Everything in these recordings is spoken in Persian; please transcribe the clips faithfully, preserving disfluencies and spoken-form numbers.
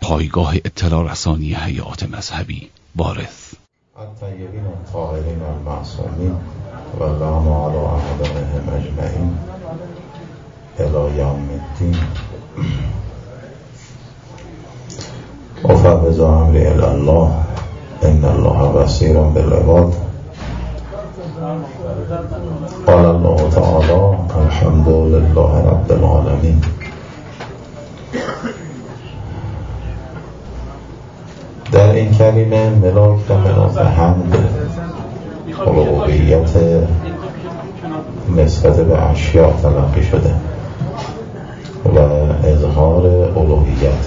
پایگاه اطلاع رسانی حیات مذهبی وارث. الطیبین الطاهرین المعصومین و اللهم علی اعدائهم اجمعین الی یوم الدین. افوض امری الی الله ان الله بصیر بالعباد. قال الله تعالی الحمد لله رب العالمین. در این کلمه ملاک و ملاک حمد الوهیت نسبت به اشیاء تلقی شده و اظهار الوهیت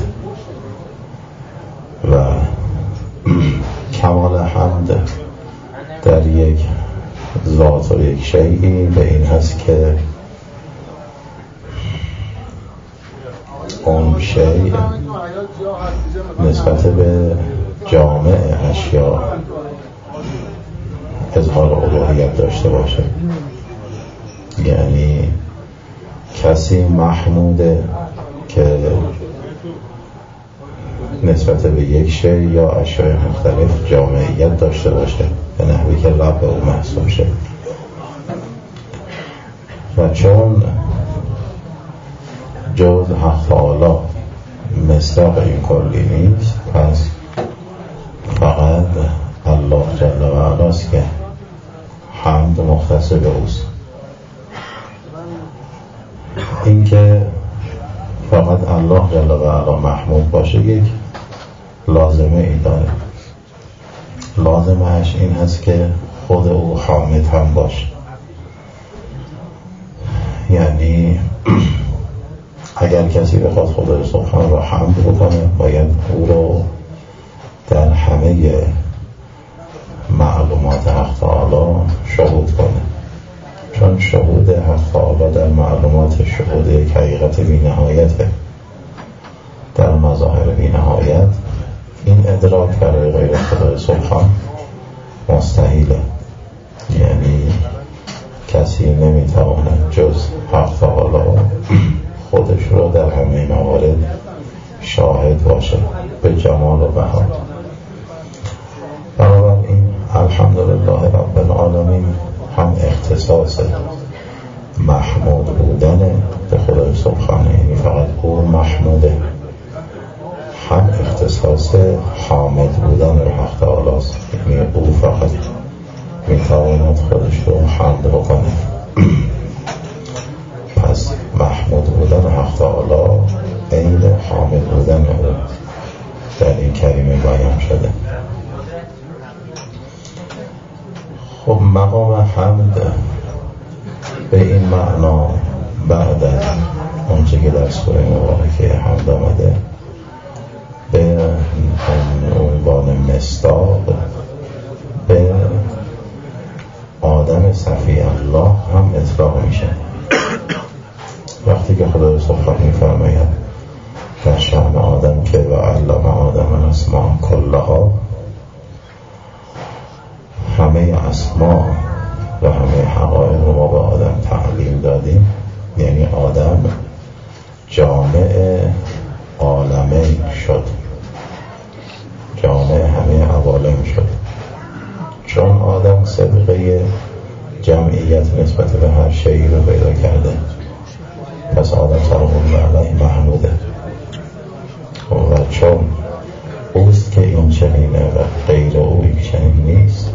و کمال حمد در یک ذات و یک شیئی به این هست که اون شیء نسبت به جامع اشیاء اظهار الوهیت داشته باشه. یعنی کسی محموده که نسبت به یک شیء یا اشیاء مختلف جامعیت داشته باشه به نحوی که لب او محسوب شه. و چون جز حق تعالی مصداق این کلی نیست، پس فقط الله جل و علاست که حمد مختص به اوست. این که فقط الله جل و علا محمود باشه یک لازمه ای داره. لازمهش این هست که خود او حامد هم باشه. یعنی اگر کسی بخواد خدای سبحان را حمد بکنه باید او رو در همه معلومات حق تعالی شهود کنه، چون شهود حق تعالی در معلومات شهود یک حقیقت بی نهایته. در مظاهر بی نهایت این ادراک برای غیر خدای سبحان مستحیله. یعنی کسی نمیتواند جز حق تعالی خودش رو در همه موارد شاهد باشه به جمال و بها. بنابراین الحمدلله رب العالمین هم اختصاص محمود بودن به خدای سبحانه، یعنی فقط او محموده، هم اختصاص حامد بودن به حق تعالی است، یعنی او فقط میتواند خودش رو حمد بکنه. پس محمود بودن حق تعالی عین حامد بودن او در این کلمه بیان شده. خب مقام حمد به این معنا بعد از اونچه که در سوره مبارکه حمد آمده به عنوان مصداق به آدم صفی الله هم اطلاق میشه. وقتی که خدا سبحانه می‌فرماید در شأن آدم که و علم آدم الاسماء کلها، همه اسما و همه حقایق رو ما به آدم تعلیم دادیم. یعنی آدم جامع عالمه شد، جامع همه عوالم شد، چون آدم صدقه جمعیت نسبت به هر شیئی رو پیدا کرده. پس آدم سلام الله علیه محموده و چون اوست که این چنینه و غیر او این چنین نیست،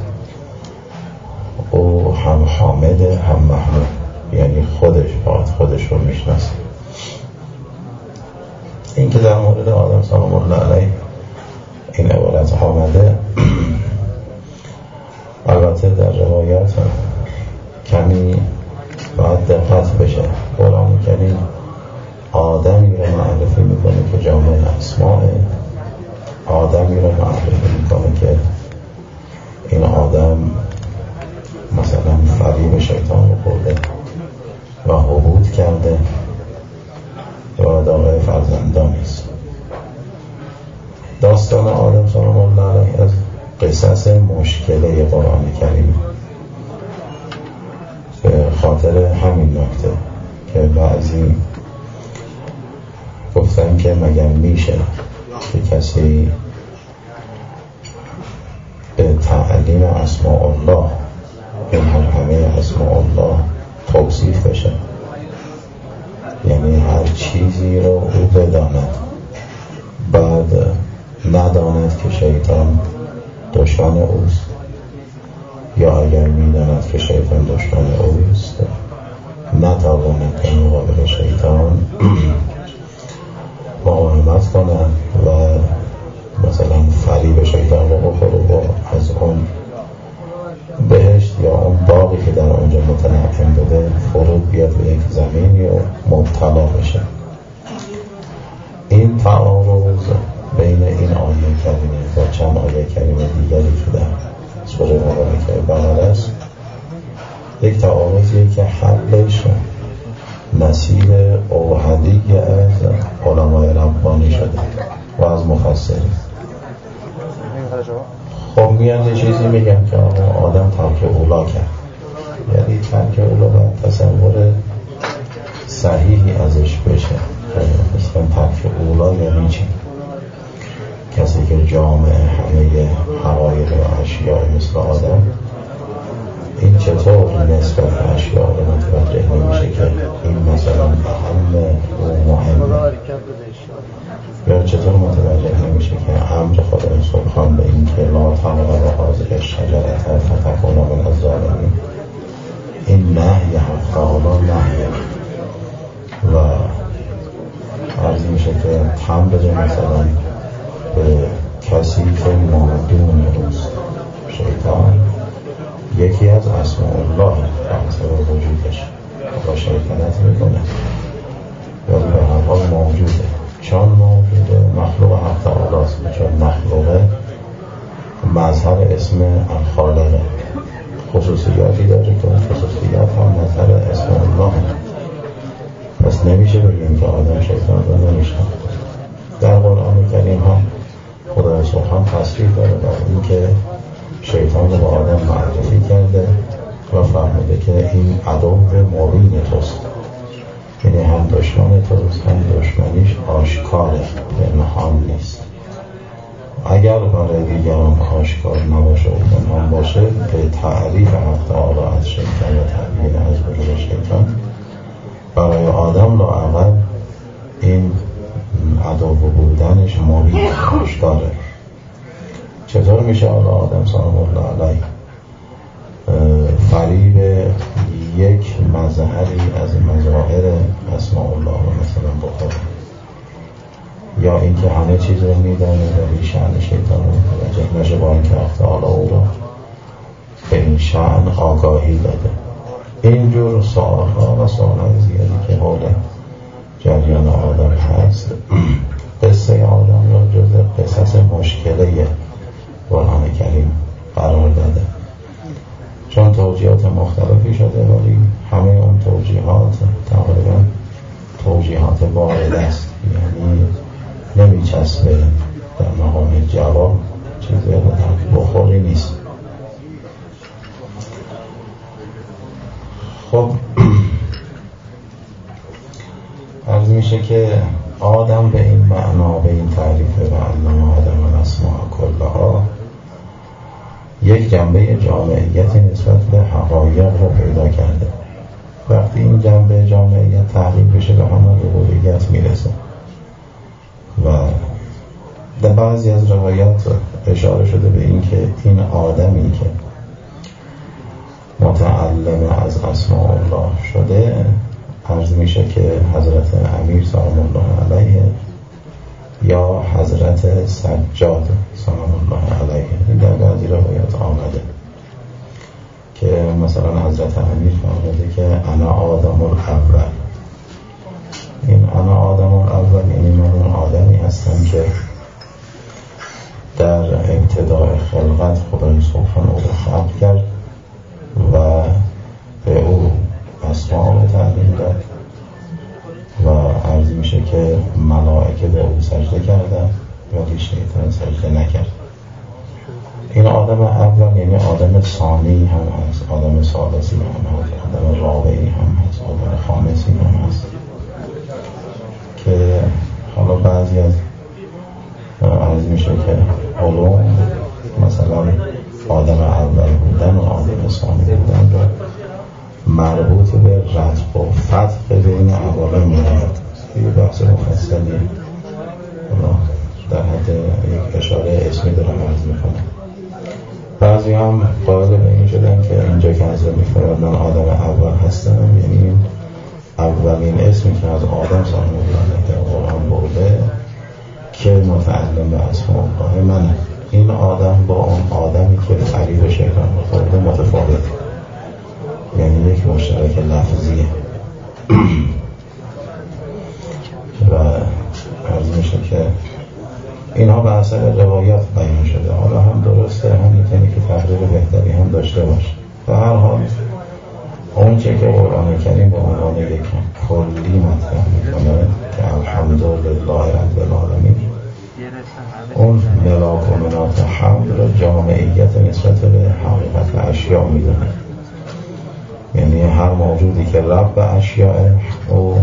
او هم حامده هم محمود، یعنی خودش باید خودش رو میشناسه. این که در مورد آدم سلام الله علیه این عبارت آمده البته در روایات کمی باید دقت بشه. قرآن کریم آدمی رو معرفی میکنه که جامع اسماء، آدمی رو معرفی میکنه که این آدم مثلا فریب شیطان رو خورده و حبود کرده و دارای فرزندانی است. داستان آدم سلام الله علیه از قصص مشکله قرآن کریم به خاطر همین نکته که بعضی گفتن که مگر میشه که کسی به تعلیم اسماء الله، این همه اسماء الله توصیف بشه، یعنی هر چیزی رو او بداند بعد نداند که شیطان دشمن اوست، یا اگر میداند که شیطان دشمن اوست نتواند در مقابل شیطان مقاومت کند و مثلا فریب شیطان رو بخوره و از اون بهشت یا اون باقی که در اونجا متنعم بوده فرود بیاد به یک زمینی و مبتلا بشه. این تعارض بین این آیه کریمه و چند آیه کریمه دیگری که در سوره مبارکه بقره است یک تعارضیه که حلش نصیب اوحدی از علمای ربانی شده و از مفسرین. خب میان یه چیزی میگم که آدم ترک اولا کرد، یعنی ترک اولا باید تصور صحیحی ازش بشه. مثلا ترک اولا یعنی چی؟ کسی که جامع همه حقایق و اشیاء مثل آدم، این چطور نسبت به اشیاء رو متوجه نمیشه که این مثلا اهم و مهمه، یا چطور متوجه نمیشه که امر خدا سبحان به این که لا تقربوا هذه الشجرة فتکونا من الظالمین، این نهی حق تعالی نهیه و عرض میشه که هم بجه مثلا به کسی که مادون روست شیطان یکی از اسماء الله بحثه وجودش و شیطنت میکنه ولی به هر حال موجوده، چون موجوده مخلوق حق تعالی است، چون مخلوقه مظهر اسم الخالقه، خصوصیاتی داره که اون خصوصیات هم مظهر اسم الله، پس نمیشه بگیم که آدم شیطان رو نمیشه. در قرآن کریم هم خدا سبحان تصریح داره بر این که شیطان رو با آدم معرفی کرده و فهمیده که این عدو مبین توست، یعنی هم دشمن توست هم دشمنیش آشکاره به نهان نیست. اگر برای دیگران آشکار نباشه و پنهان باشه به تعریف حق تعالی از شیطان و تبیین از وجود شیطان، برای آدم لااقل این عدو بودنش مبین آشکاره. چطور میشه حالا آدم سلام الله علیه فریب یک مظهری از مظاهر اسماء الله رو مثلا بخوره، یا اینکه همه چیز رو میدانه ولی شأن شیطان رو متوجه نشه، با اینکه حق تعالی او رو به این شأن آگاهی داده. اینجور سوال‌ها و سوال‌های زیادی که حول جریان آدم هست قصه آدم را جز قصص مشکله قرآن کریم قرار داده، چون توجیهات مختلفی شده ولی همه اون توجیهات تقریبا توجیهات وارده است، یعنی نمیچسبه در مقام جواب، چیزی رو بخوری نیست. خب عرض میشه که آدم به این معنا، به این تعریف و علم آدم و اسماء کلها یک جنبه جامعیتی نسبت به حقایق رو پیدا کرده. وقتی این جنبه جامعیت تحقیق بشه به همون ربوبیت میرسه و در بعضی از روایات اشاره شده به این که این آدمی که متعلم از اسماء الله شده، عرض میشه که حضرت امیر سلام الله علیه یا حضرت سجاد سلام الله علیه، این در بعضی روایات آمده که مثلا حضرت امیر فرموده که انا آدم الاول، این انا آدم الاول یعنی من اون آدمی هستم که در ابتدای خلقت خدای سبحانه او رو خلق کرد و به او اسماء رو تعلیم داد و عرض میشه که ملائکه به او سجده کردن ولی شیطان سجده نکرد. این آدم اول یعنی آدم ثانی هم هست، آدم ثالثی هم هست، آدم رابعی هم هست، آدم خامسی هم هست که حالا بعضی از میشه که علوم مثلا آدم اول بودن و آدم ثانی بودن رو مربوط به رتق و فتق بین عوالم می‌دهد. یه بحث مفصلی در حد یک اشاره اسمی دارم عرض میکنم. بعضی هم قائل به این شدن که اینجا که از میفرد من آدم اول هستم، یعنی اولین اسمی که از آدم ساخته در قرآن برده که متعلم به اسماء الله منه. این آدم با اون آدمی که فریب شیطان خورده متفاوت، یعنی یک مشترک لفظیه و عرض میشه که اینها به اثر روایات بیان شده. حالا هم درسته، هم میتونی که تقریر بهتری هم داشته باشه. به هر حال اون چه که قرآن کریم به عنوان یک کلی مطرح میکنه که الحمدلله رب العالمین، اون ملاک و منات حمد را جامعیت نسبت به حقیقت اشیاء میدونه. یعنی هر موجودی که رب اشیاء او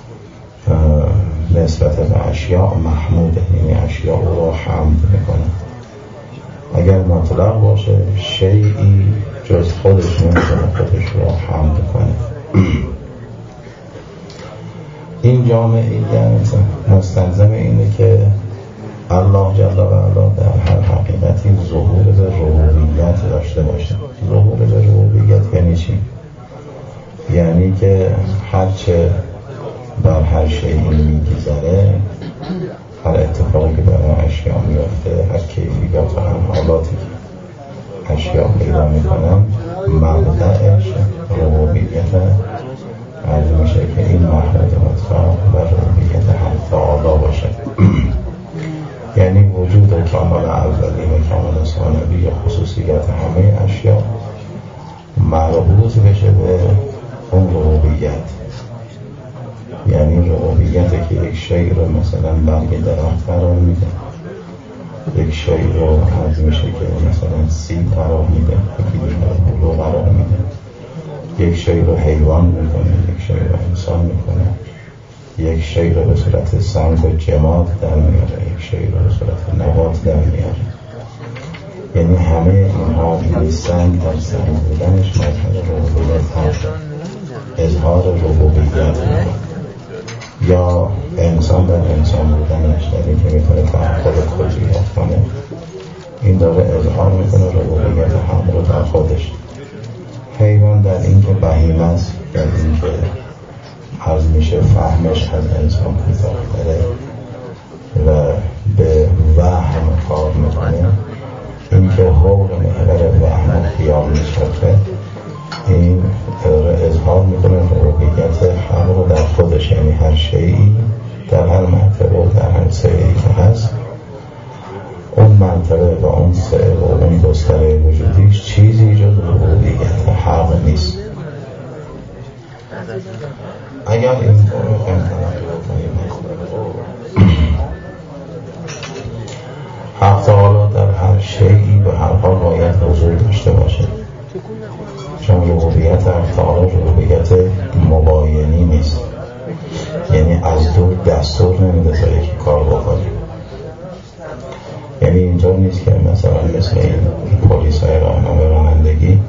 نسبت به اشیاء محموده، یعنی اشیاء او را حمد میکنه. اگر مطلق باشه شیئی جز خودش نمیتونه خودش را حمد کنه. این جامعیت مستلزم اینه که الله جل و علا در هر حقیقتی ظهور به ربوبیت داشته باشه. ظهور به ربوبیت یعنی چی؟ یعنی که هرچه بر هر شیئی میگذره، هر اتفاقی که برای اشیاء میفته، هر کیفیات و حالاتی که اشیاء پیدا میکنن، مبدأش ربوبیت عرض میشه که این محمود مطلق و ربوبیت حق تعالی باشه. یعنی وجود کامل اولی و کامل ثانوی یا خصوصیت همه اشیاء مربوط بشه به اون ربوبیت. یعنی ربوبیت که یک شیء رو مثلا برگ درخت قرار میده، یک شیء رو عرض میشه که مثلا سیب قرار میده، یکی دیگر بلو قرار میده، یک شیء رو حیوان میکنه، یک شیء رو انسان میکنه، یک شیء رو به صورت سنگ و جماد در میاره، یک شیء رو به صورت نبات در میاره. یعنی همه اینها این سنگ در سنگ بودنش مظهر ربوبیت هست، اظهار ربوبیت یا انسان در انسان بودنش در این که میتونه تعقل کلیات کنه، این داره اظهار میکنه ربوبیت هم رو در خودش. حیوان در این که بهیمه است، در این که عرض میشه فهمش از انسان کوتاه‌تره و به وهم کار میکنه، این که حول محور وهم و خیال میشکه، این اظهار میکنه ربوبیت هم رو در خودش. یعنی هر شیئی در هر مرتبه و در هر سعی که هست، اون مرتبه و اون سعی و اون گستره وجودیش چیزی جز ربوبیت حق نیست. اگر این رو حق تعالی در هر شیئی به هر حال باید حضور داشته باشه، چون ربوبیت حق تعالی ربوبیت مباینی نیست. یعنی از دور دستور نمیده تا یکی کار بکنه. یعنی اینجا نیست که مثلا مثل این پلیس های راهنمای رانندگی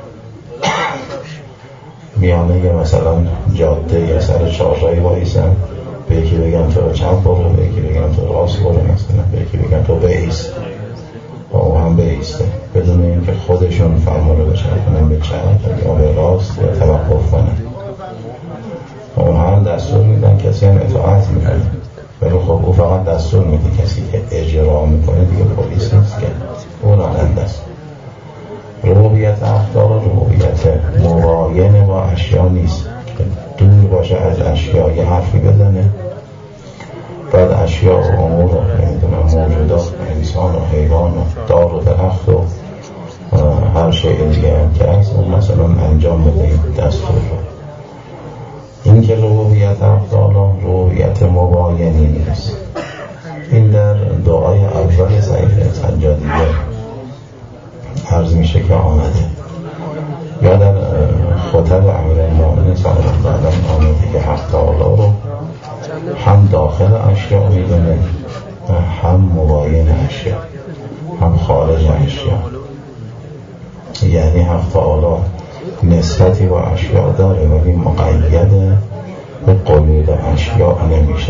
میانه یه مثلا جاده یا سر چهارراهی وایسن، به یکی بگم تو چپ برو، به یکی بگم تو راست برو، مثلا به یکی بگم تو بایست و او هم بایسته، بدون اینکه خودشون فرمان رو بچرخونن به چپ یا به راست یا توقف کنن. اون هم دستور میدن، کسی هم اطاعت میکنه، ولی خب او فقط دستور میده. کسی که اجرا میکنه دیگه پلیس نیست که، او راننده است. ربوبیت اخطار ربوبیت مباین با اشیا نیست که دور باشه از اشیا یه حرفی بزنه، بعد اشیا و امور و نمیدونم موجودات انسان و حیوان و دار و درخت و هر شیء دیگه هم که هست اون مثلا انجام بده دستور رو. این که ربوبیت اخطار ربوبیت مباینی نیست. این در دعای اول صحیفه سجادیه عرض میشه که آمده، یا در خطب امیرالمومنین صلی الله علیه و آله آمده که حق تعالی رو هم داخل اشیاء میدونه و هم مباین اشیا هم خارج اشیا. یعنی حق تعالی نسبتی با اشیا داره ولی مقید به قیود اشیا نمیشه.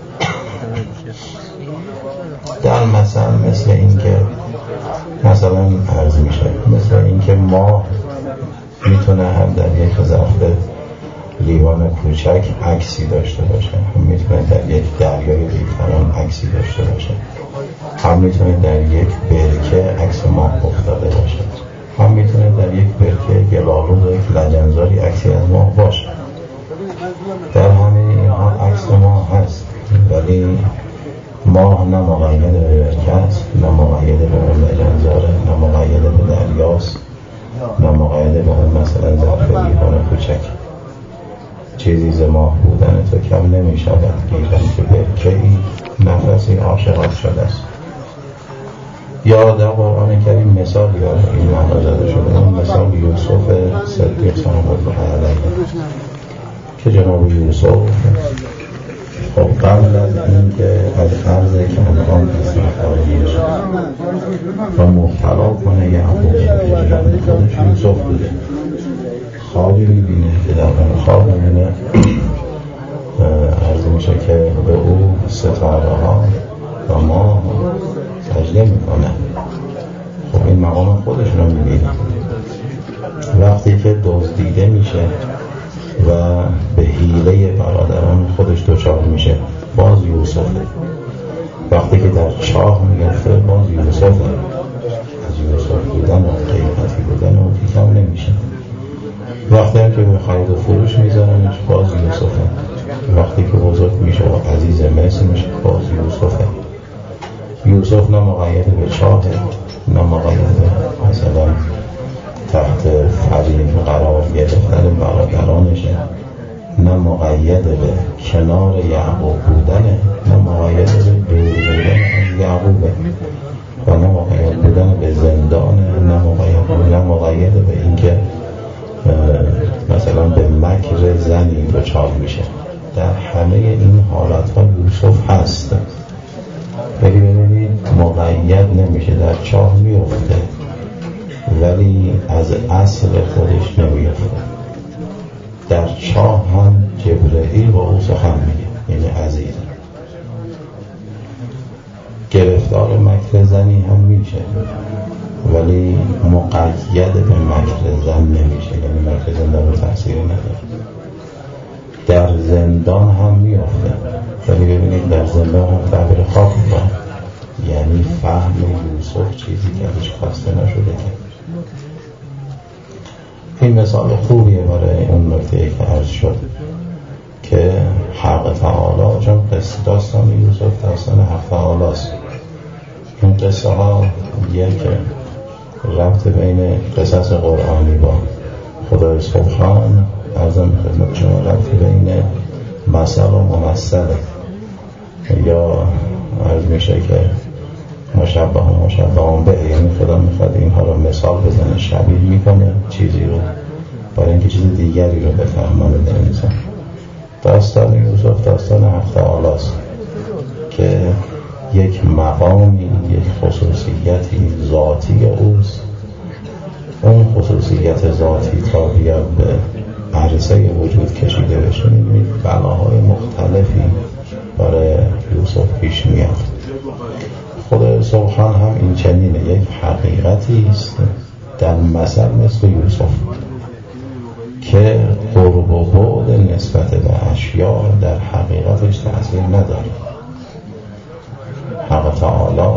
در مثل مثل این که مثلا عرض میشه مثل این که ماه میتونه هم در یک ظرف لیوان کوچک عکسی داشته باشه، هم میتونه در یک دریای بیکران عکسی داشته باشه، هم میتونه در یک برکه عکس ماه افتاده باشه، هم میتونه در یک برکه گلالود و یک لجنزاری عکسی از ماه باشه. در همه اینها عکس ماه هست ولی ماه نه مقید به برکه است، نه مقید به اون لجنزاره، نه مقید به دریاست، نه مقید به اون مثلا ظرف لیوان کوچک. چیزی ز ماه بودن تو کم نمی شود، گیرم که برکه ای نفسی عاشقان شده است. یا در قرآن کریم مثال یا این معنا زده شده، اون مثال یوسف صدیق سلام الله علیه که جناب یوسف خب قبل از این که از عرض کنعان استخراج میشه و مبتلا کنه یعقوب به خودش یوسف بوده، خوابی میبینه که در اون خواب میبینه عرض میشه که به او ستاره ها و ماه سجده میکنه. خب این مقام خودش رو میبینه. وقتی که دزدیده میشه و به حیله برادران خودش دچار میشه باز یوسفه. وقتی که در چاه میفته باز یوسفه. از یوسف بودن و قیمتی بودن و کم نمیشه. وقتی هم که به خرید و فروش میذارنش باز یوسفه. وقتی که بزرگ میشه و عزیز مصر میشه باز یوسفه. یوسف نه مقید به چاه، نه مقید به مثلا تحت فریب قرار گرفتن برادرانشه، نه مقید به کنار یعقوب بودنه، نه مقید به دور بودن از یعقوبه و نه مقید بودن به زندانه، نه مقید نه مقید به اینکه مثلا به مکر زنی دچار میشه. در همه این حالت ها یوسف هست ولی ببینید مقید نمیشه، در چاه میفته ولی از اصل خودش نمیفته. در چاه هم جبرئیل با او سخن میگه، یعنی عزیز. گرفتار مکر زنی هم میشه ولی مقید به مکر زن نمیشه، یعنی مکر زن در تأثیری نداره. در زندان هم میفته ولی ببینید در زندان هم تعبیر خواب میکنه، یعنی فهم یوسف چیزی که ازش خواسته نشده. این مثال خوبیه برای اون نکته‌ای که عرض شد که حق تعالی، چون داستان یوسف داستان حق تعالی است. این قصه ها یک ربط بین قصص قرآنی با خدای سبحان ارزم خدمت شما ربط بین مثل و ممثل، یا عرض میشه که مشبه و مشبه به، یعنی خدا میخواد اینها رو مثال بزنه، شبیه میکنه چیزی رو برای اینکه چیز دیگری رو بفهمانه در انسان. داستان یوسف داستان حق تعالی است که یک مقامی، یک خصوصیتی ذاتی اوست. اون خصوصیت ذاتی تا بیاد به عرصه وجود کشیده بشه می‌بینید بلاهای مختلفی برای یوسف پیش میاد. خدا سبحان هم این چنینه، یک حقیقتی است در مثل مثل یوسف که قرب و بعد نسبت به اشیاء در حقیقتش تأثیر نداره. حق تعالی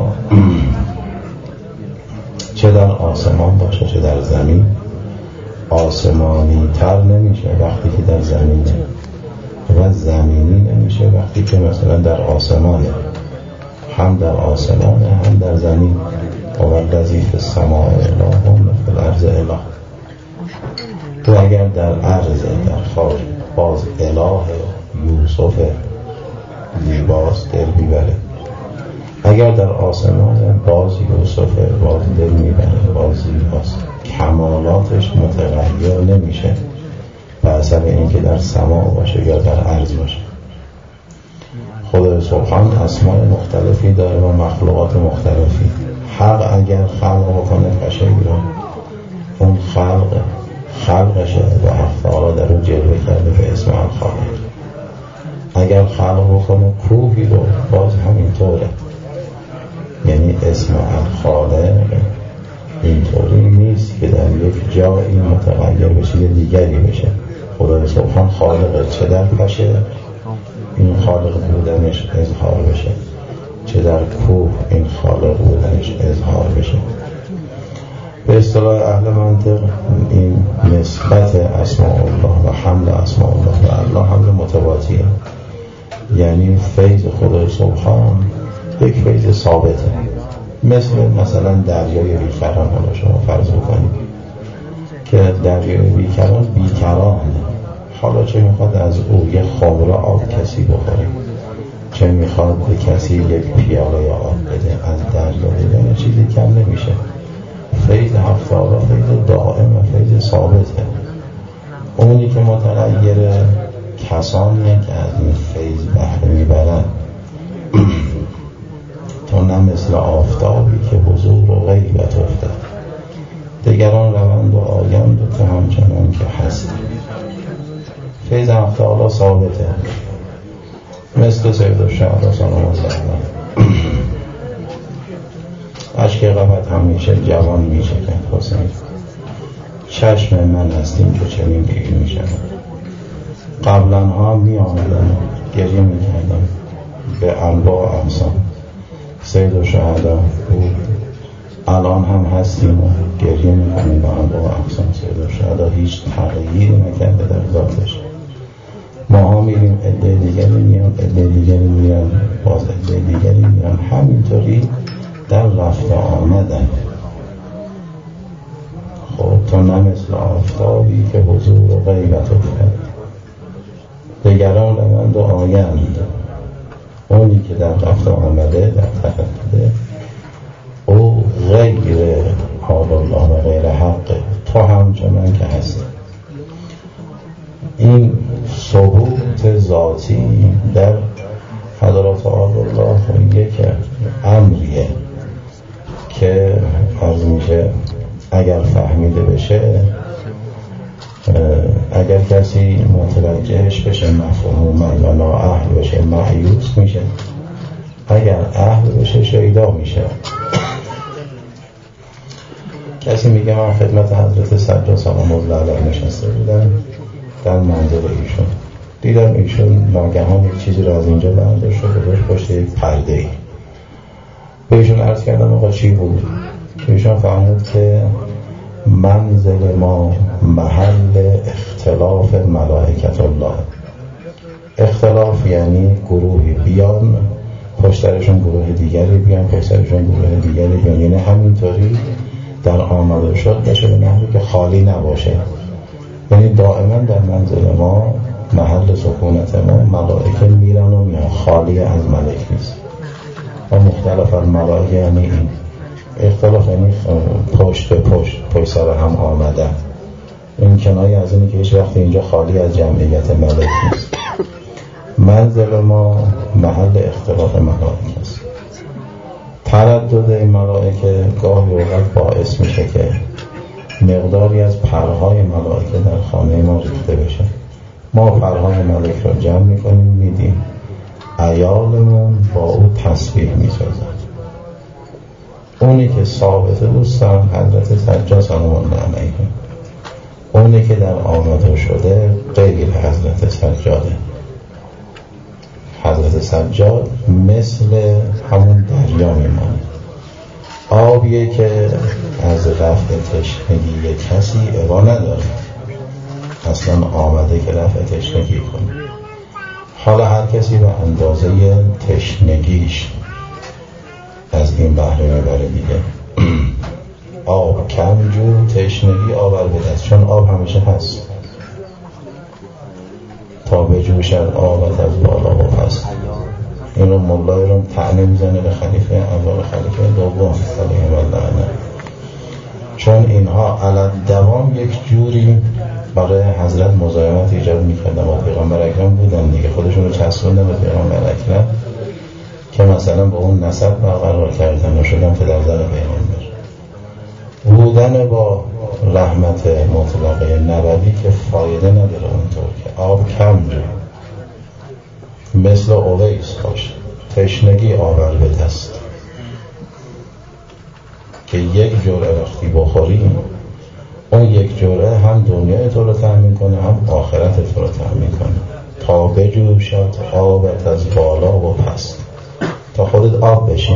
چه در آسمان باشه چه در زمین آسمانی تر نمیشه وقتی که در زمینه و زمینی نمیشه وقتی که مثلا در آسمانه. هم در آسمانه هم در زمین. والذی فی السماء اله و فی الارض اله. تو اگر در عرض در خارج باز اله یوسف زیباست دل میبره، اگر در آسمان باز یوسف باز دل میبره باز زیباست. کمالاتش متغیر نمیشه به اثر اینکه در سما باشه یا در عرض باشه. خدا سبحان اسماء مختلفی داره و مخلوقات مختلف. خالقشه و حق تعالی در رو جلوه کرده به اسم الخالق. اگر خلق بکنه کوهی رو باز همینطوره، یعنی اسم الخالق اینطوری نیست که در یک جایی متغیر به چیز دیگری بشه. خدای سبحان خالقه، چه در پشه این خالق بودنش اظهار بشه، چه در کوه این خالق بودنش اظهار بشه. به اصطلاح اهل منطق این نسبت اسماء الله و حمل اسماء الله و الله حمل متواتیه، یعنی فیض خدای سبحان یک فیض ثابته، مثل مثلا دریای بیکران. حالا شما فرض بکنید که دریای بیکران بیکرانه، حالا چه میخواد از او یک خمره آب کسی بخوره، چه میخواد به کسی یک پیاله آب بده، از دریا بدن چیزی کم نمیشه. فیض حق تعالی فیض دائم و فیض ثابته. اونی که متغیره کسانیه که از این فیض بهره میبرن، تا نه مثل آفتابی که حضور و غیبت افتد، دیگران روند و آیند و تو همچنان که هستی. فیض حق تعالی ثابته، مثل سید الشهدا سلام الله علیه اشک غمت همیشه جوان میشکن حسین، چشم من هستیم که چنین پیر میشن. قبلا ها می آمدن گریه میکردن به انواع و اقسام، سید الشهدا بود، الان هم هستیم و گریه میکنیم به انواع و اقسام. سید الشهدا هیچ تغییری نکرده در ذاتش. ما ها میریم عده دیگری میان، عده دیگری میان، باز عده دیگری میان، همینطوری در رفت آمدن. خب تو نه مثل آفتابی که حضور و غیبت افتد، دیگران روند و آیند. اونی که در رفت آمده در تفکده او غیر حال الله و غیر حقه، تو همچنان که هست. این ثبوت ذاتی در حضرات الله یک امریه که عرض میشه اگر فهمیده بشه، اگر کسی متوجهش بشه مفهوما و نااهل بشه مایوس میشه، اگر اهل بشه شیدا میشه. کسی میگه من خدمت حضرت سجاد سلام الله علیه نشسته بودم در منزل ایشون، دیدم ایشون ناگهان یک چیزی رو از اینجا برداشت و گذاشت پشت یک پرده ای. به ایشون عرض کردم آقا چی بود؟ ایشون فهمید که منزل ما محل اختلاف ملائکت الله. اختلاف یعنی گروهی بیان پشترشون گروه دیگری بیان پشترشون گروه دیگری بیان، یعنی همینطوری در آمد و شد بشه به نحوی که خالی نباشه. یعنی دائما در منزل ما محل سکونت ما ملائکه میرن و میان، خالی از ملک نیست. و مختلف الملائکه یعنی این اختلاف، یعنی پشت به پشت پشت سر هم آمدن. این کنایه از اینی که هیچ وقت اینجا خالی از جمعیت ملک نیست. منزل ما محل اختلاف ملائکه است. تردد این ملائکه گاهی اوقات باعث میشه که مقداری از پرهای ملائکه در خانه ما ریخته بشه. ما پرهای ملک را جمع میکنیم میدیم، عیالمون با او تسبیح میسازن. اونی که ثابت دوستان حضرت سجاد سلام الله علیه، اونی که در آمده شده غیر حضرت سجاده. حضرت سجاد مثل همون دریا میمانه، آبیه که از رفع تشنگی کسی عبا نداره، اصلا آمده که رفع تشنگی کنه. حالا هر کسی به اندازه تشنگیش از این بحره میبره دیگه. آب کم جو، تشنگی آور بدست، چون آب همیشه هست. تا به جوشد آبت از بالا و پس. این رو مولای رو طعنه میزنه به خلیفه اول خلیفه دوم علیه الله، چون اینها علت دوام یک جوری برای حضرت مزاحمت ایجاد میکردن و پیغمبر اکرم بودن دیگه، خودشون رو چسبوندن به پیغمبر اکرم که مثلا با اون نسب برقرار کردن و شدن پدرزاد پیغمبر. بودن با رحمت مطلقه نبوی که فایده نداره اونطور که آب کم جا مثل اویس باشه تشنگی آور به دست که یک جرعه وقتی بخوریم اون یک جرعه هم دنیای تو رو تأمین کنه هم آخرت تو رو تأمین کنه تا بجوشد آبت از بالا و پست تا خودت آب بشی.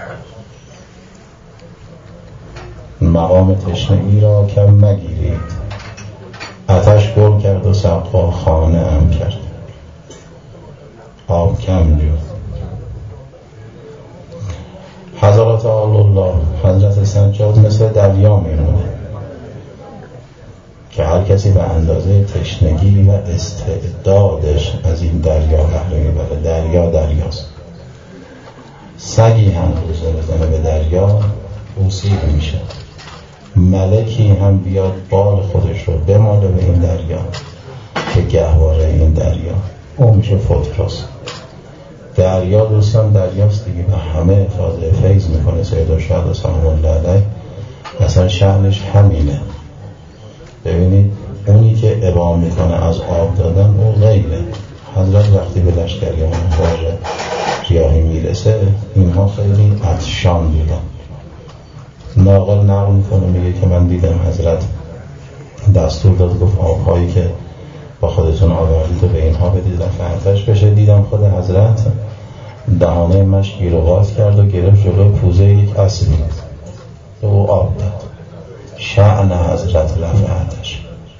مقام تشنگی را کم مگیرید آتش گل کرد و سقا خانه ام کرد. آب کم جو. حضرت الله حضرت سجاد مثل دریا میمونه که هر کسی به اندازه تشنگی و استعدادش از این دریا بهره میبره. دریا دریاست. سگی هم روزه بزنه به دریا او سیر میشه. ملکی هم بیاد بال خودش رو بماله به این دریا که گهواره این دریا اون میشه فوتراست. دریا دوستان دریاست دیگه و همه افاضه فیض میکنه. سید الشهدا سلام الله علیه اصلا شأنش همینه. ببینید اونی که ابا میکنه از آب دادن اون غیره. حضرت وقتی به لشکریان خواجه ریاحی میرسه اینها خیلی عطشان بودن. ناقل نقل میکنه میگه که من دیدم حضرت دستور داد گفت آبهایی که با خودتون آوردید و به اینها بدید رفع آتش بشه. دیدم خود حضرت دهانه مشکی رو باز کرد و گرفت جلوی پوزه یک اسبی و او آب داد. شأن حضرت رفع آتش.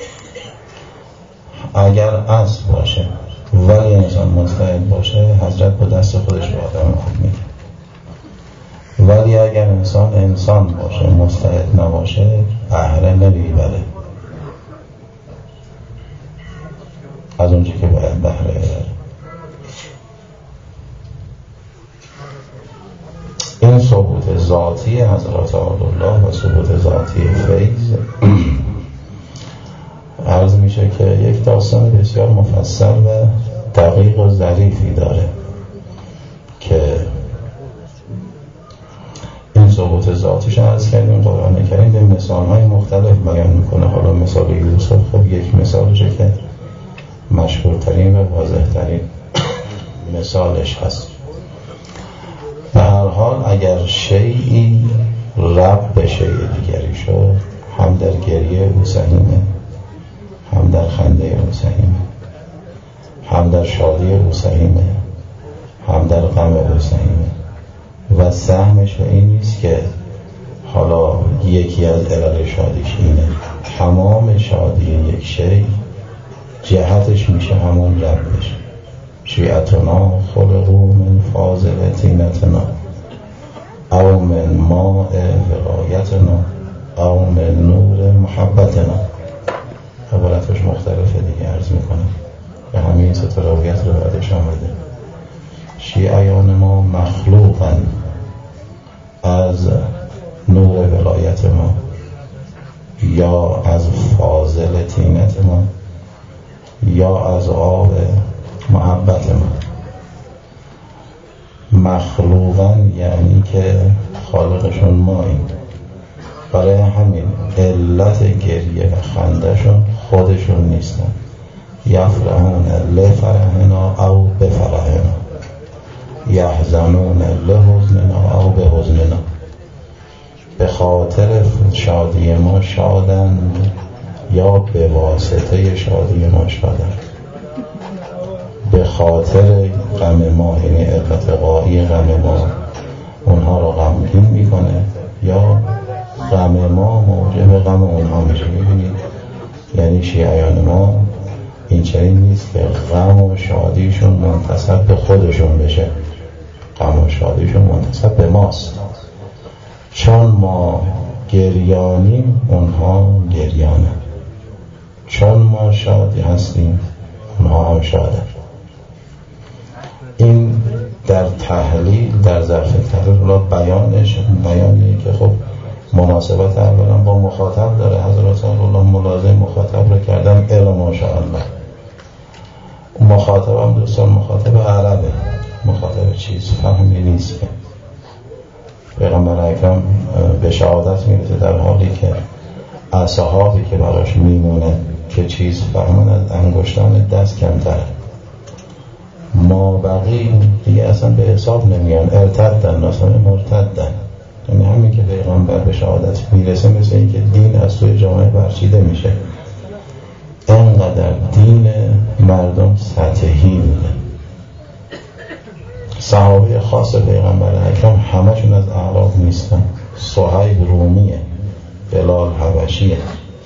اگر اسب باشه ولی انسان مستعد باشه حضرت با دست خودش به آدم آب میده. ولی اگر انسان انسان باشه مستعد نباشه بهره نمیبره از اونجا که باید بهره ببره. این ثبوت ذاتی حضرت الله و ثبوت ذاتی فیض عرض میشه که یک داستان بسیار مفصل و دقیق و ظریفی داره که این ثبوت ذاتیش عرض کردیم. قرآن کریم به مثالهای مختلف بیان میکنه. حالا مثال یوسف خب یک مثالشه که مشهورترین و واضحترین مثالش هست. به هر حال اگر شیئی رب به شیء دیگری شد هم در گریه او سهیمه هم در خنده او سهیمه هم در شادی او سهیمه هم در غم او سهیمه و سهمش به این نیست که حالا یکی از علل شادیش اینه. تمام شادی یک شی جهتش میشه همون ربش. شیعتنا خلقو من فاضل طینتنا او من ماء ولایتنا او من نور محبتنا. عبارتش مختلفه دیگه عرض میکنم به همین ستراویت رو بعدش آمده. شیعیان ما مخلوقن از نور ولایت ما یا از فاضل طینت ما یا از آب محبت ما. مخلوقن یعنی که خالقشون ماییم. برای همین علت گریه و خندهشون خودشون نیستن. یفرحون لفرحنا او بفرحنا یحزنون لحزننا او بحزننا. به خاطر شادی ما شادند یا به واسطه شادی ما شادند. به خاطر غم ما یعنی ارتقایی غم ما اونها رو غمگین میکنه یا غم ما موجب غم اونها میشه. میبینید یعنی شیعیان ما این چنین نیست که غم و شادیشون منتسب به خودشون بشه. غم و شادیشون منتسب به ماست. چون ما گریانیم اونها گریانه. چون ما شادی هستیم اونها هم شاده. این در تحلیل در ظرف تحلیل بیانش بیانی که خب مناسبت اولا با مخاطب داره. حضرت الله ملازم مخاطب رو کردن الا ماشاءالله. مخاطب هم دوستان مخاطب عربه. مخاطب چیز فهمی نیست که پیغمبر اکرم به شهادت میرسه در حالی که اصحابی که براش میمونه که چیز فهمن از انگشتان دست کمتره، ما بقی دیگه اصلا به حساب نمیان، ارتدن، ناسان مرتدن. یعنی همین که پیغمبر به شهادت میرسه مثل این که دین از توی جامعه برچیده میشه. اینقدر دین مردم سطحی بوده. صحابه خاص پیغمبر اکرم همشون از اعراب نیستن. صهیب رومیه، بلال حبشیه،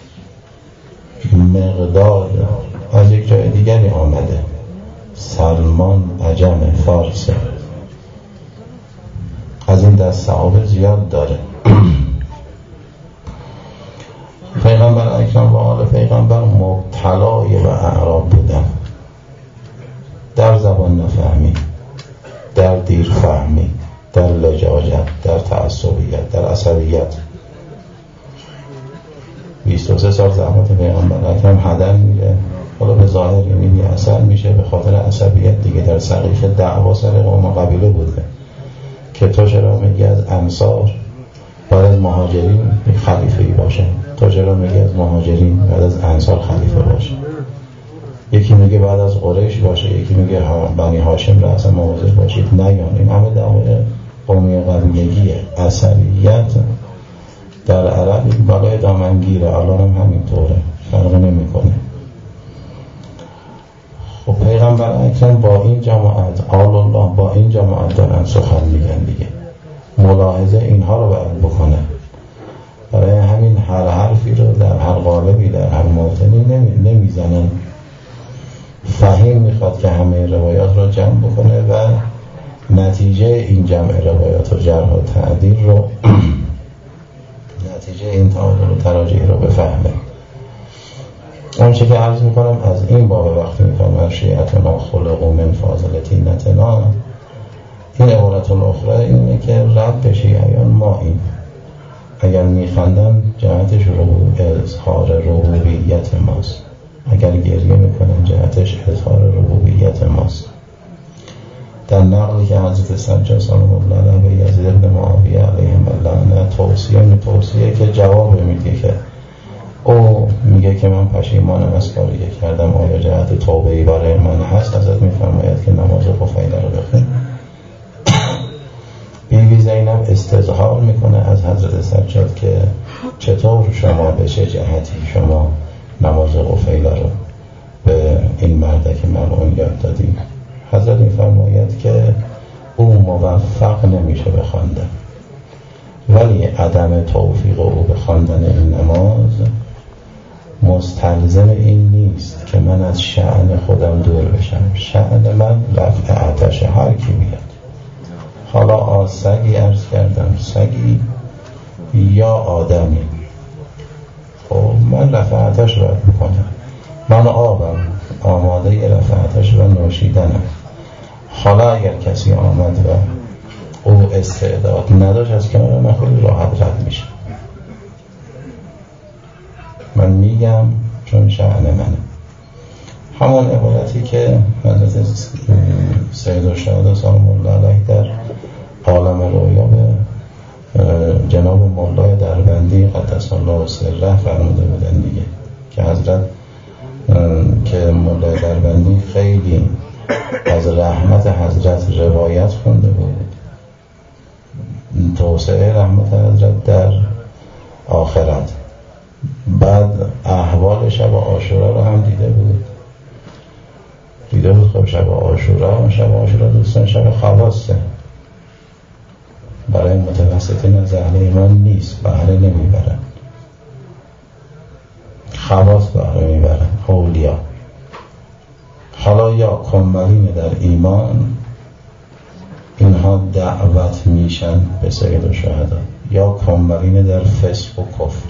مقداد از یک جای دیگری آمده، سلمان عجم فارسه. از این دست صحابه زیاد داره. پیغمبر اکرم و آل پیغمبر مبتلای و اعراب بودن، در زبان نفهمی، در دیر فهمی، در لجاجت، در تعصبیت، در عصبیت. بیست و سه سال زحمت پیغمبر اکرم هدر میره، حالا به ظاهر یعنی اثر میشه به خاطر عصبیت دیگه. در سقیف دعوا سر قوم و قبیله بوده که تو چرا میگی از انصار بعد از مهاجرین خلیفه ای باشه، تو چرا میگی از مهاجرین بعد از انصار خلیفه باشه. یکی میگه بعد از قریش باشه، یکی میگه بنی هاشم رأس مواظب باشید. نه یعنی این همه دعوای قومی قبیلگیه. عصبیت در عرب بالای دامنگیره، الان هم همینطوره، فرق نمیکنه. خب پیغمبر اکرم با این جماعت آل الله با این جماعت دارن سخن میگن دیگه، ملاحظه اینها رو باید بکنه. برای همین هر حرفی رو در هر قالبی در هر موطنی نمی، نمیزنن. فهیم میخواد که همه روایات رو جمع بکنه و نتیجه این جمع روایات و جرح و تعدیل رو نتیجه این تعادل و تراجیح رو بفهمه. اون چه که عرض میکنم از این باب وقتی میکنم شیعتنا خلقو من فاضلتینتنا، این عبارت الاخره اینه که رب شیعیان ما این اگر میخندن جهتش رو اظهار ربوبیت ماست، اگر گریه میکنن جهتش اظهار ربوبیت ماست. در نقلی که حضرت سجاد سلام الله علیه به یزید بن معاویه علیهم اللعنه توصیه می توصیه که جواب میده که او میگه که من پشیمانم از کاری که کردم، آیا جهت توبه‌ای برای من هست؟ حضرت میفرماید که نماز قفیله رو بخون. بیبی زینب استظهار میکنه از حضرت سجاد که چطور شما به چه جهتی شما نماز قفیله رو به این مردک ملعون یاد دادیم؟ حضرت میفرماید که او موفق نمیشه به خواندن، ولی عدم توفیق او به خواندن این نماز مستلزم این نیست که من از شأن خودم دور بشم. شأن من رفع آتش هر کی بیاد، حالا آ سگی عرض کردم، سگی یا آدمی، خب من رفع آتش باید بکنم. من آبم آماده رفع آتش و نوشیدنم. حالا اگر کسی آمد و او استعداد نداشت از کنار من خیلی راحت رد میشه. من میگم چون شأن منه. همون عبارتی که حضرت سید الشهدا سلام الله علیه در عالم رویا به جناب مولای دربندی قدس الله سره فرموده بودن دیگه، که حضرت که مولای دربندی خیلی از رحمت حضرت روایت خونده بود، توسعه رحمت حضرت در آخرت، بعد احوال شب عاشورا رو هم دیده بود دیده بود خب شب عاشورا شب عاشورا دوستان شب خواصه، برای متوسطین از اهل ایمان نیست، بهره نمیبرن، خواص بهره میبرن اولیا. حالا یا کمالین در ایمان اینها دعوت میشن به سید الشهدا، یا کمالین در فسق و کفر.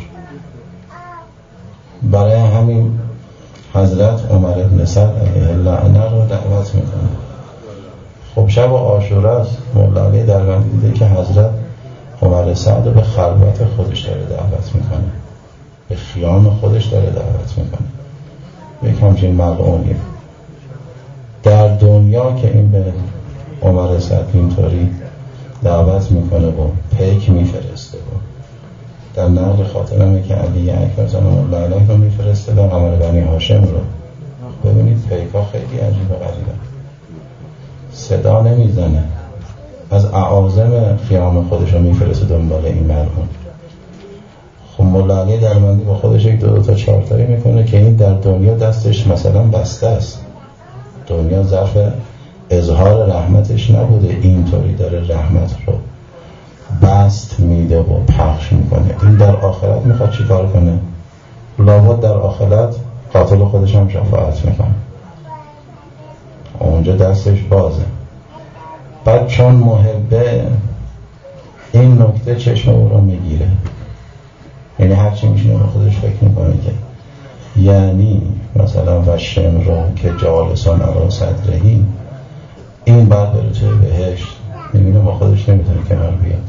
برای همین حضرت عمر بن سعد علیه اللعنه رو دعوت میکنه. خب شب عاشورا است، مولا علی دربندی دیده که حضرت عمر سعد رو به خلوت خودش داره دعوت میکنه، به خیام خودش داره دعوت میکنه. یک همچین ملعونی در دنیا که این به عمر سعد اینطوری دعوت میکنه و پیک میفرسته و در در نقل خاطرمه که علی اکبر سلام الله علیه رو میفرسته در عمر بنی هاشم رو. ببینید پیکا خیلی عجیب و غریبه، صدا نمیزنه، از اعاظم خیام خودش رو میفرسته دنبال این مرحوم. خب مولا علی درمندی با خودش یک دو, دو تا چهارتایی میکنه که این در دنیا دستش مثلا بسته است، دنیا ظرف اظهار رحمتش نبوده، اینطوری داره رحمت رو بست میده و پخش میکنه. این در آخرت میخواد چی کار کنه؟ لابد در آخرت قاتل خودش هم شفاعت میکنه، اونجا دستش بازه. بعد چون محبه این نکته چشم او رو میگیره، یعنی هرچی میشینه به خودش فکر میکنه که یعنی مثلا و شمرا که جالسان علی صدرهی، این بعد بره توی بهشت، میبینه با خودش نمیتونه کنار بیاد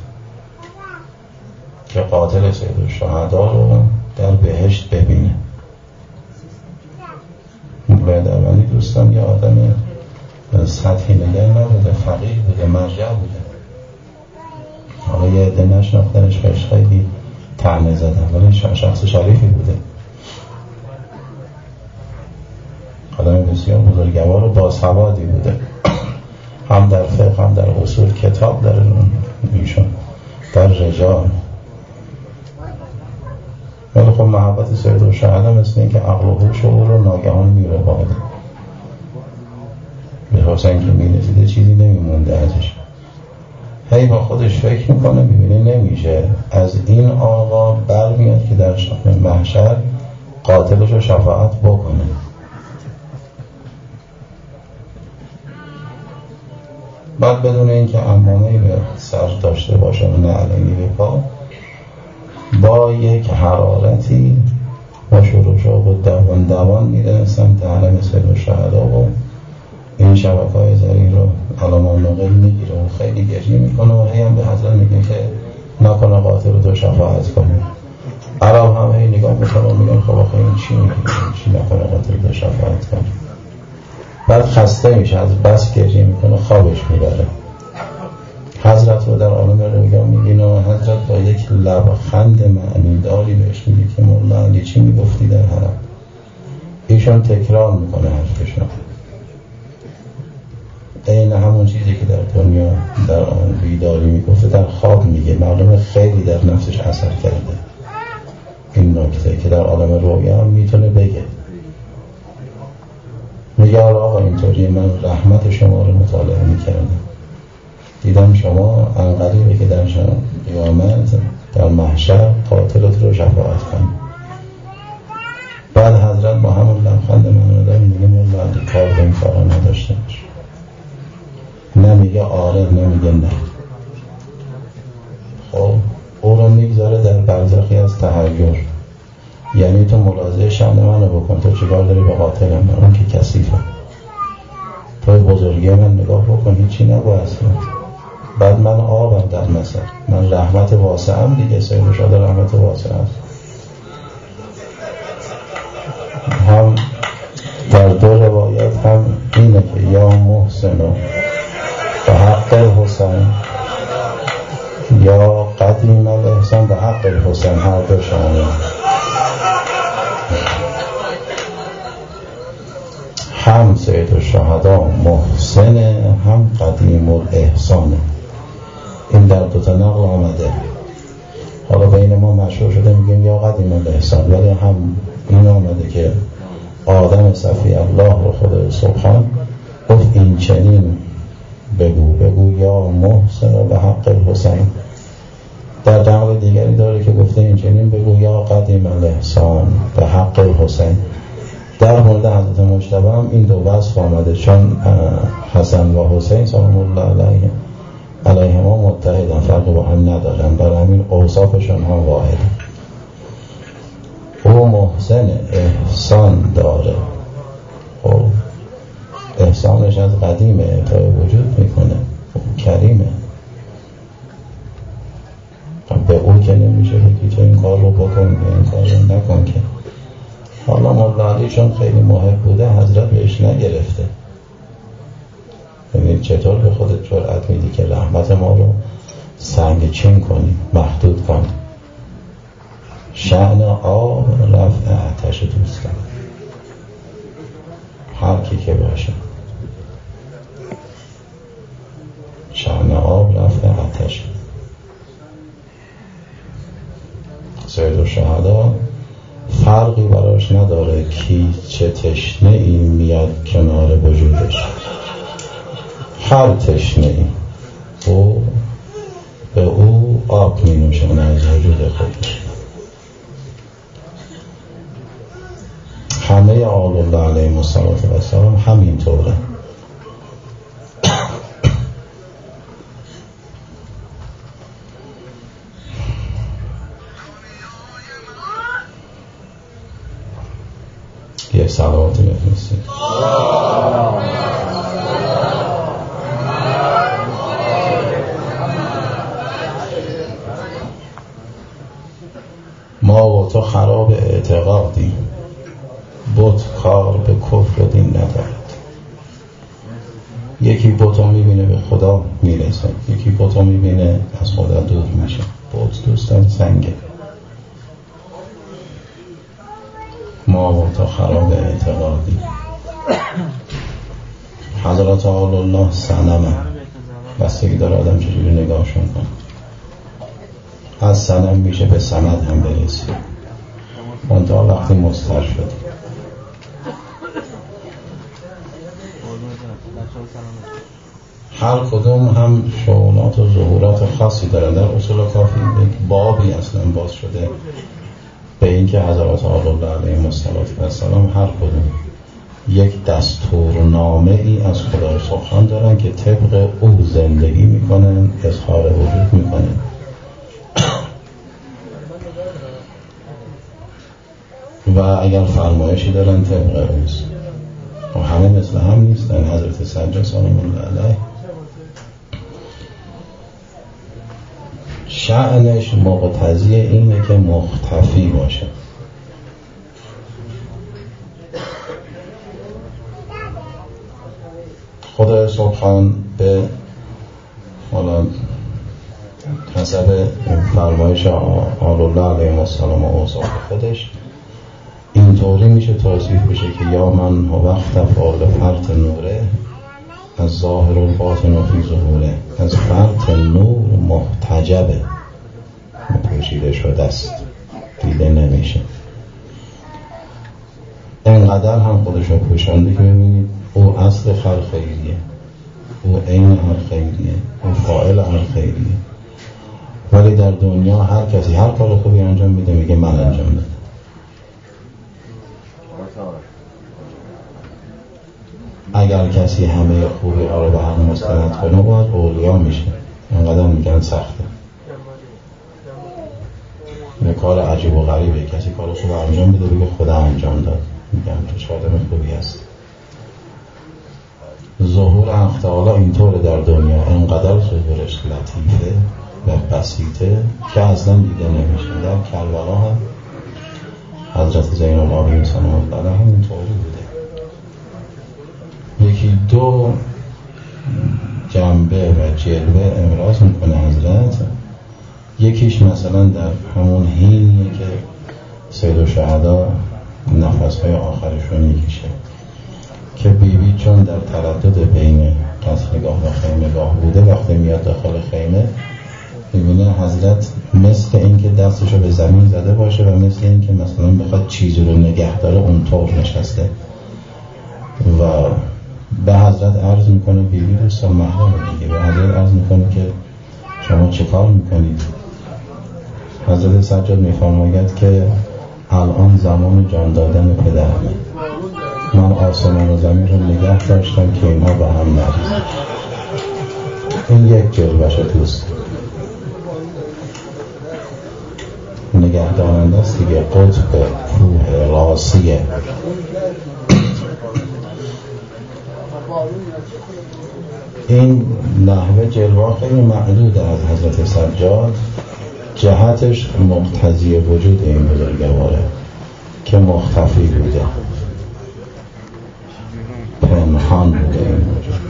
که قاتل سید الشهدا رو در بهشت ببینه. مولا درمندی دوستان یه آدم سطحی نگر نبوده، فقیه بوده، مرجع بوده. حالا یه عده نشناختنش بهش خیلی طعنه زدن، ولی شخص شریفی بوده، آدم بسیار بزرگوار و باسوادی بوده، هم در فقه هم در اصول کتاب داره ایشون، در رجال. ولی خب محبت سید الشهدا مثل این که عقل و هوش او رو ناگهان میره باده، به حسین که میرسیده چیزی نمیمونده ازش، هی با خودش فکر میکنه، میبینه نمیشه، از این آقا برمیاد که در محشر قاتلش رو شفاعت بکنه. بعد بدون اینکه عمامه‌ای به سر داشته باشه و نه علنی به پا، با یک حرارتی و شروع شد و دوان دوان میره سمت علم سید الشهدا و این شبکه‌های زرین رو علمان نقل میگیره و خیلی گریه میکنه و هی هم به حضرت میگه که نکنه قاتل رو تو شفاعت کنی. عرب هم هی نگاه میکنه و میگن خب آخه این چی میگه، چی نکنه قاتل رو تو شفاعت کنی. بعد خسته میشه، از بس گریه میکنه، خوابش میبره. حضرت رو در عالم رویا میگین و حضرت با یک لبخند معنیداری بهش میگه که مولا علی چی میگفتی در حرم؟ ایشون تکرار میکنه حرفشون، این همون چیزی که در دنیا در آن بیداری میگفته در خواب میگه. معلومه خیلی در نفسش اثر کرده این نکته که در عالم رویا هم میتونه بگه. میگه آقا اینطوری من رحمت شما رو مطالعه میکردم، دیدم شما انقدیره که در قیامت در محشر قاتلت رو شفاعت کنی. بعد حضرت با همون لبخند من آدم میگه مولا علی کار به این کارا نداشته باش، نمیگه آره نمیگه نه. خب او رو میگذاره در برزخی از تحیر، یعنی تو ملاحظه شأن منو بکن، تو چیکار داری به قاتل من؟ اون که کثیفه، تو بزرگی من نگاه بکن، هیچی نگو اصلا. بعد من آبم در مثل، من رحمت واسعم دیگه، سید الشهدا رحمت واسع است. هم در دو روایت هم اینه که یا محسن به حق حسین یا قدیم الاحسان به حق حسین، هر دو شامل. هم سید الشهدا محسنه هم قدیم الاحسانه. این در دو تا نقل آمده. حالا بین ما مشهور شده میگیم یا قدیم الاحسان، ولی هم این آمده که آدم صفی الله رو خدا سبحان گفت این چنین بگو بگو یا محسن و به حق حسین. در نقل دیگری داره که گفته این چنین بگو یا قدیم الاحسان به حق حسین. در مورد حضرت مجتبی هم این دو وصف آمده، چون حسن و حسین سلام الله علیه علیهما متحدن، فرق با هم ندارن، برای همین اوصافشون هم واحد. او محسن احسان داره، خب احسانش از قدیم اعطای وجود میکنه، کریمه. به او که نمیشه بگی تو این کار رو بکن این کار رو نکن که. حالا مولا علی چون خیلی محب بوده حضرت بهش نگرفته. ببینید چطور به خودت جرأت میدی که رحمت ما رو سنگ چین کنی، محدود کنی. شأن آب رفع آتش دوست کرد، هر کی که باشه شأن آب رفع آتش. سید الشهدا فرقی براش نداره کی چه تشنه ای میاد کنار وجودش، هر تشنه ای او به او آب می نوشن از وجود خودش. همه آل الله علیهم السلام همین طوره. یه صلواتی بفرستید. ما و تو خراب اعتقادی، بت کار به کفر و دین ندارد. یکی بتو میبینه به خدا میرسه، یکی بتو میبینه از خدا دور میشه. بت دوستان سنگه. ما و تو خراب اعتقادی. حضرت آل الله صنمه، بستگی داره آدم چجوری نگاهشون کنه. از صنم میشه به سند هم برسی، منتها وقتی مستر شد. هر کدوم هم شؤونات و ظهورات خاصی دارن. در اصول کافی بابی اصلا باز شده به اینکه حضرت آل الله علیهم السلام هر کدوم یک دستورنامه ای از خدای سبحان دارن که طبق او زندگی میکنن، اظهار وجود میکنن. و اگر فرمایشی دارن طبق اوست. و همه مثل هم نیستن. حضرت سجاد سلام الله علیه شأنش مقتضی اینه که مختفی باشه. خدای سبحان به حالا حسب فرمایش آل الله علیهم السلام و اوصاف خودش اینطوری میشه توصیف بشه که یا من هو اختفا لفرط نوره از ظاهر الباطن و فی ظهوره، از فرط نور محتجبه، پوشیده شده است، دیده نمیشه. اینقدر هم خودشو پوشانده که ببینید او اصل هر خیریه، او عین هر خیریه، او فاعل هر خیریه. ولی در دنیا هر کسی هر کار خوبی انجام میده میگه من انجام دادم. اگر کسی همه خوبی ها رو به هم مستند کنه باید اولیا میشه. اینقدر میگن سخته. یه کار عجیب و غریبه، کسی کار خوب انجام بده بگه خدا انجام داد، میگن تو چه آدم خوبی هست. ظهور حق تعالی اینطوره در دنیا، اینقدر ظهورش لطیفه و بسیطه که اصلا دیده نمیشه. در کربلا هم حضرت زین العابدین سلام الله علیه هم اینطوری بوده. یکی دو جنبه و جلوه امراض میکنه حضرت. یکیش مثلا در همون حینیه که سید الشهدا نفسهای آخرشون میکشه که بیبی بی چون در تردد بین قصرگاه و خیمگاه بوده، وقتی میاد داخل خیمه میبینه حضرت مثل اینکه دستشو به زمین زده باشه و مثل اینکه مثلا بخواد چیزی رو نگه داره اونطور نشسته و به حضرت عرض میکنه بیبی بی دوستان محرم دیگه، به حضرت عرض میکنه که شما چه کار میکنید؟ حضرت سجاد میفرماید که الان زمان جان دادن پدرمه، من آسمان و زمین رو نگه داشتم که اینا به هم نریزن. این یک جلوشه دوست نگه دارنده است دیگه، قطب کوه راسیه. این نحوه جلوه خیلی معدود از حضرت سجاد، جهتش مقتضی وجود این بزرگواره که مختفی بوده، پنهان بوده این وجود.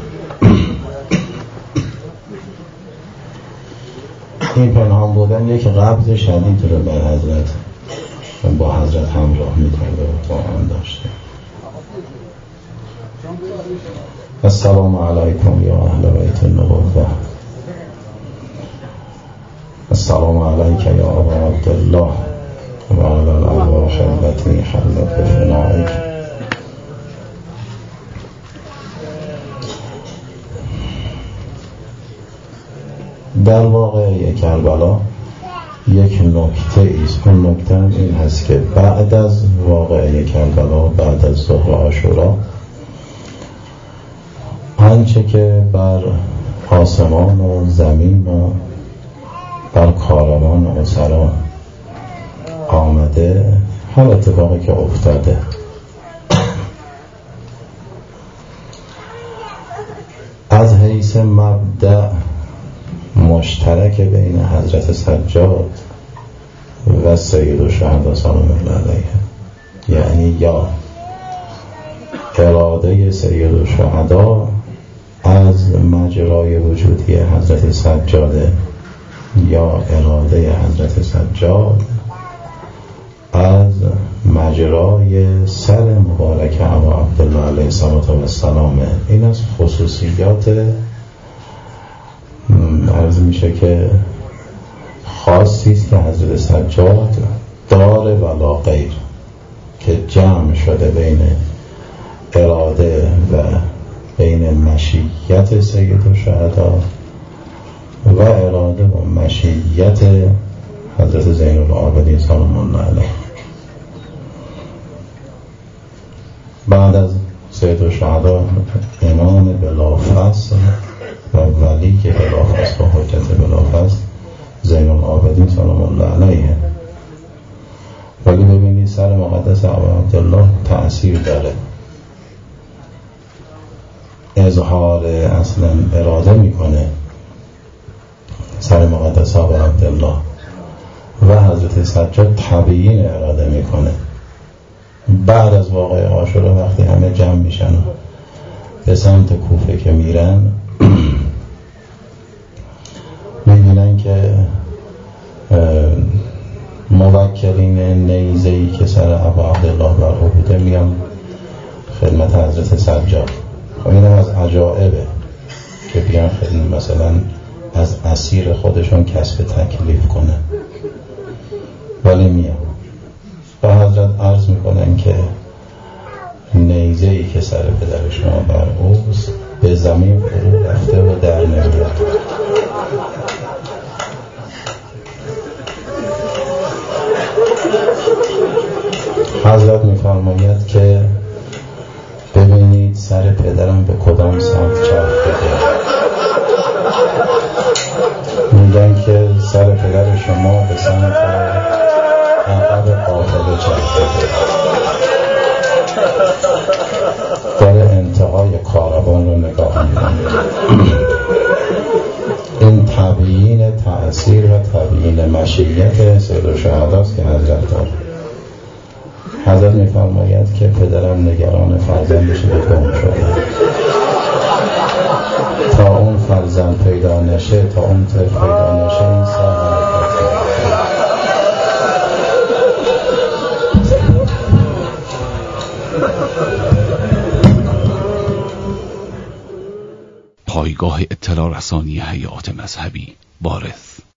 این پنهان بودن یک قبض شدید رو بر حضرت با حضرت همراه می‌کرده و توأم داشته. السلام علیکم یا اهل بیت النبوة. السلام علیک یا ابا عبدالله و علی الارواح التي حلت بفنائک. در واقعه کربلا یک نکته ایست. اون نکته این هست که بعد از واقعه کربلا، بعد از ظهر عاشورا، آنچه که بر آسمان و زمین و بر کاروان و اسرا آمده، هر اتفاقی که افتاده، از حیث مبدأ مشترک بین حضرت سجاد و سید الشهدا سلام الله علیه، یعنی یا اراده سید الشهدا از مجرای وجودی حضرت سجاده، یا اراده حضرت سجاد از مجرای سر مبارک ابا عبدالله علیه السلام. این از خصوصیات عرض میشه که خاصی است که حضرت سجاد داره ولا غیر، که جمع شده بین اراده و بین مشیت سید الشهدا و اراده و مشیت حضرت زین العابدین سلام الله علیه. بعد از سید الشهدا امام بلافصل و ولی که بلافصل و حجت بلافصل زین العابدین سلام الله علیه. ولی ببینید سر مقدس ابا عبدالله تأثیر داره، اظهار اصلا اراده میکنه سر مقدس ابا عبدالله، و حضرت سجاد تبیین اراده میکنه. بعد از واقعه عاشورا وقتی همه جمع میشن و به سمت کوفه که میرن، میبینن که موکلین نیزه‌ای که سر ابا عبدالله بر او بوده میان خدمت حضرت سجاد. و این از عجائبه که بیان خدمت، مثلا از اسیر خودشون کسب تکلیف کنه، ولی میان و حضرت عرض میکنن که نیزه‌ای که سر پدر شما بر اوست به زمین فرو رفته و در نمیاد. حضرت میفرماید که ببینید سر پدرم به کدام سمت چرخیده. میگن که سر پدر شما به سمت عقب قافله چرخیده، داره انتهای کاروان رو نگاه میکنه. این تبیین تأثیر و تبیین مشیت سید الشهدا است که حضرت داره. حضرت میفرماید که پدرم نگران فرزندش به گم شده، تا اون فرزند پیدا نشه، تا اون طفل پیدا نشه، این سر حرکت پایگاه اطلاع رسانی حیات مذهبی وارث.